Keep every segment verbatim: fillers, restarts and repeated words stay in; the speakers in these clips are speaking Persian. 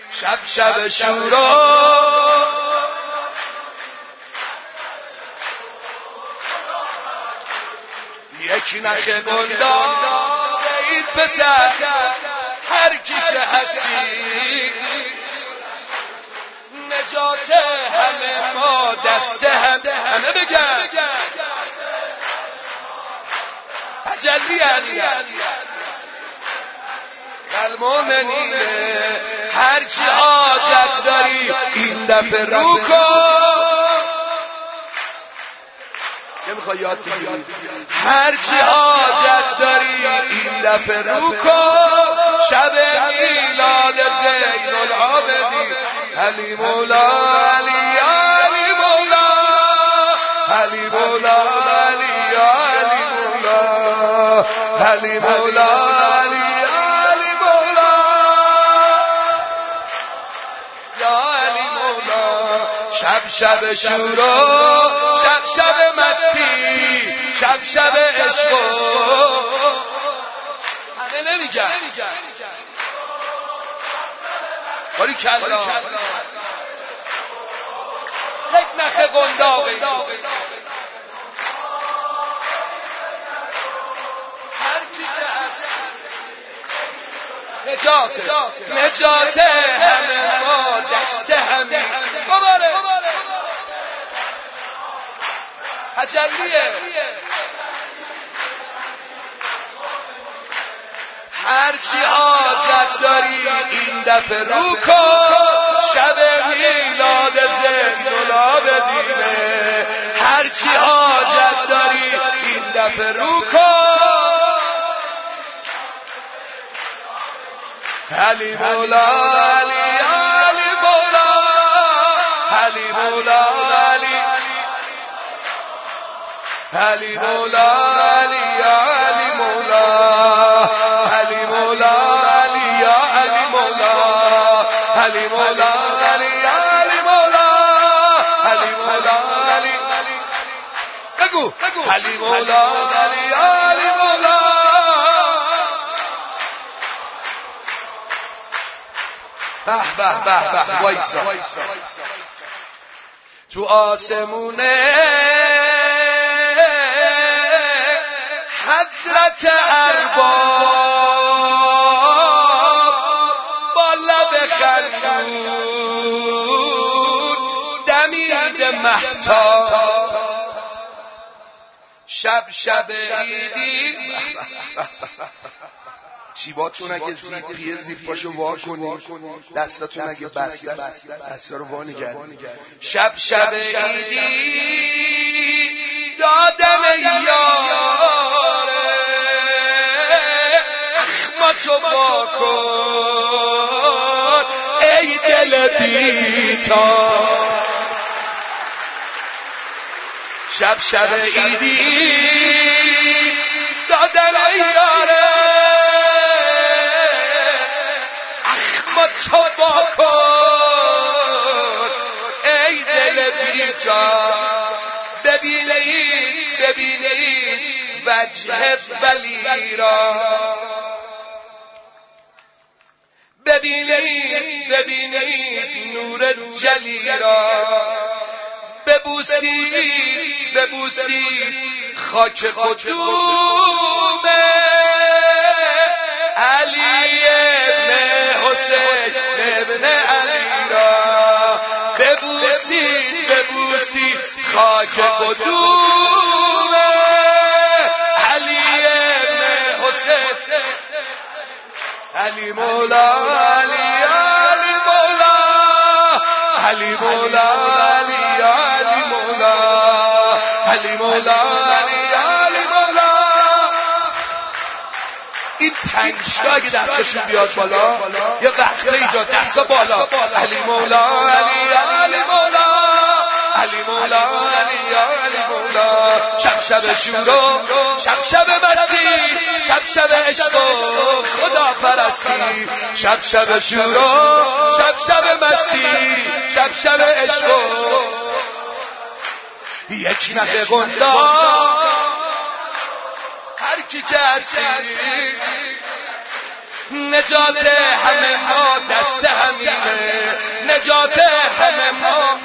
شب شب شورا یکی نخ گلدار ای پسر هر کی که هستی نجات همه ما دست هم همه بگن تجلی علی المؤمنین هر چی حاجت داری این دفعه رو کن نمیخوای یاد بگیری هر چی حاجت داری این دفعه رو کن شب میلاد زین العابدین علی مولا علی علی مولا علی مولا علی علی مولا علی مولا شب شب شورا شب شب مستی شب شب عشق همه نمیگن باری کلا یک نخ قنداقی هر کی که هست نجات نجات همه ما دست همه بباره تجلیه هر چی حاجت داری این دفعه رو کن شب میلاد زین العابدینه هر چی حاجت داری این دفعه رو کن علی مولا علی علی مولا علی مولا علی علی مولا علی علی مولا علی مولا علی علی مولا علی مولا علی علی مولا علی مولا علی بگو علی مولا علی علی مولا به به به به وایسا تو آسمونه حضرت ارباب با لب خندون دمید مهتاب شب شب عیدی چیباتون اگه زیپیه زیپاشو وا کنی دستاتون اگه بسته دستا رو وا نگردی شب شب عیدی دادن یاره اخماتو وا کن ای دل بیتار شب شب عیدی دادن یاره تو با کن ای دل بیچار ببینید ببینید وجه ولی را ببینید ببینید نور جلی را ببوسید ببوسید خاک قدوم علی حسین ابن علی را ببوسید ببوسید خاک قدوم علی ابن حسین علی مولا علی علی مولا علی مولا علی علی مولا علی مولا علی علی مولا این پنج تا اگه دستشون بیاد بالا یه وقفه ایجاد دستا بالا علی مولا علی علی مولا علی مولا علی علی مولا شب شب شورا شب شب مستی شب شب عشق و خدا پرستی شب شب شورا شب شب مستی شب شب عشق و یک نخ قنداق هر کی که هستی نجات همه ما دست همینه نجات همه ما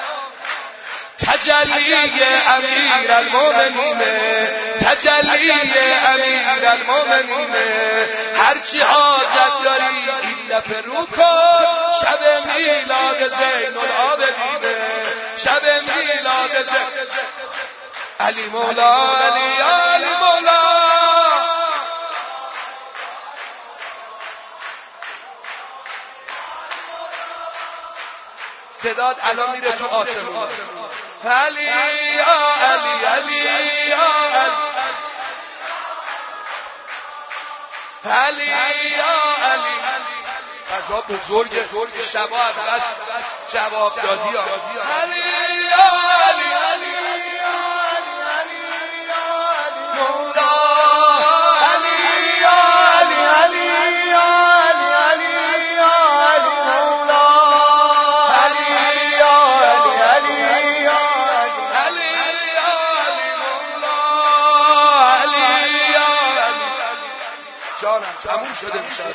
تجلی امیر المومنین تجلی امیر المومنین هرچی حاجت داری این دفعه رو کن شب میلاد زین العابدین شب میلاد زین علی مولا علی علی مولا صدات الان میره تو آسمون علی یا علی علی یا علی علی یا علی قضا بزرگه شبا از بس جواب دادی ها علی یا علی علی مولا علی یا علی علی یا علی علی یا علی مولا علی یا علی علی یا علی یا علی مولا علی یا علی جانم تموم شده میشه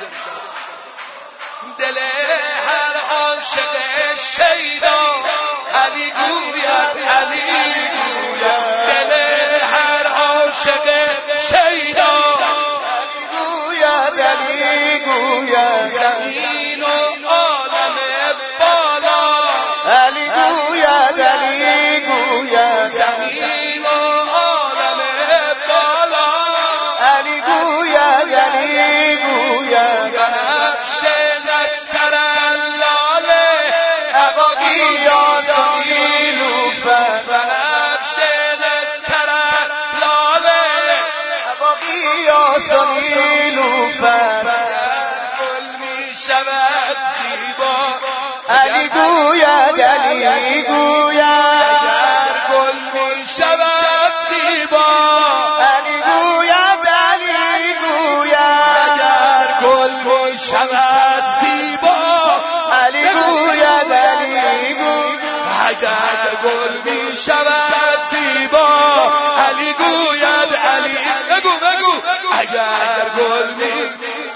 دل هر عاشق شیدا علی گوید علی گوید دل هر عاشق شیدا علی گوید علی گوید زمین و عالم بالا علی گوید علی گوید زمین و عالم بالا علی گوید علی گوید بنفش نستر اللاله عقاقی یا سمیلوفه بنفش نستر اللاله عقاقی یا سمیلوفه گل می شود زیبا علی گوید علی گوید اگر گل می شود زیبا علی گوید علی گوید اگر گل می شود زیبا علی گوید علی گوید اگر گل می شود زیبا علی گوید علی بگو بگو اگر گل می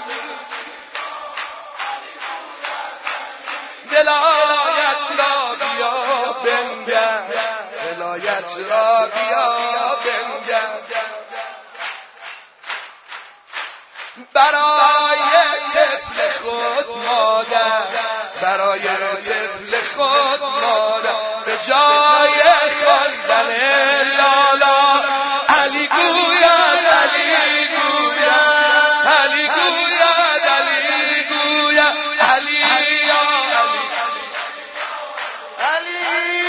دلایت را بیا بنگر دلایت را بیا بنگر برای طفل خود مادر برای طفل خود مادر به جای خواندن لالا علی گوید علی گوید علی گوید علی گوید علی یا علی علی